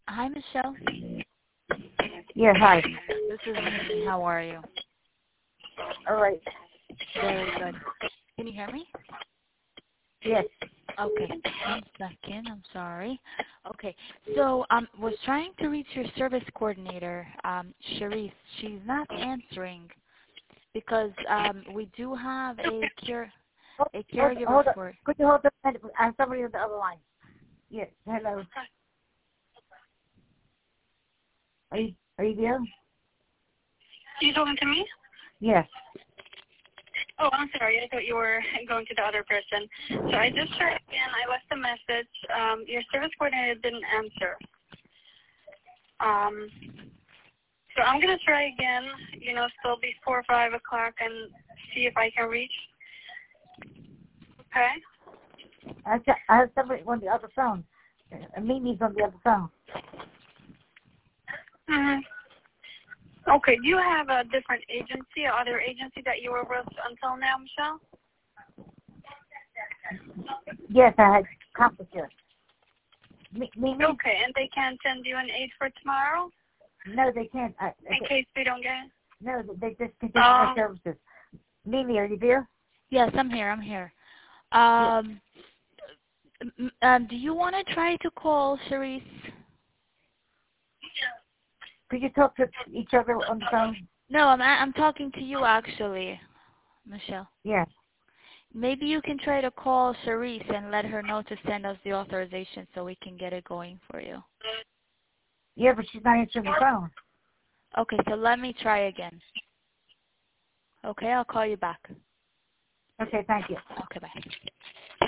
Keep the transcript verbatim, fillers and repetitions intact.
Hi, Michelle. Yeah, hi. This is Mimi. How are you? All right. Very good. Can you hear me? Yes. Okay. One second. I'm sorry. Okay. So um was trying to reach your service coordinator, um, Sharice. She's not answering because um we do have a care Hold, a hold, caregiver hold on. for Could you hold on? I have somebody on the other line. Yes. Hello. Are you, are you there? You talking to me? Yes. Oh, I'm sorry. I thought you were going to the other person. So I just tried again. I left a message. Um, your service coordinator didn't answer. Um, so I'm going to try again, you know, still before five o'clock and see if I can reach. Okay? I, got, I have somebody on the other phone. Uh, Mimi's on the other phone. Mm-hmm. Okay. Do you have a different agency, or other agency that you were with until now, Michelle? Yes, I had complicated. Mimi? Okay. And they can't send you an aid for tomorrow? No, they can't. I, In they, case we don't get it? no, they just continue Oh. my services. Mimi, are you there? Yes, I'm here. I'm here. Um, m- um, do you want to try to call Sharice? Could you talk to each other on the phone? No, I'm I'm talking to you actually, Michelle. Yes. Maybe you can try to call Sharice and let her know to send us the authorization so we can get it going for you. Yeah, but she's not answering the phone. Okay, so let me try again. Okay, I'll call you back. Okay, thank you. Okay, bye.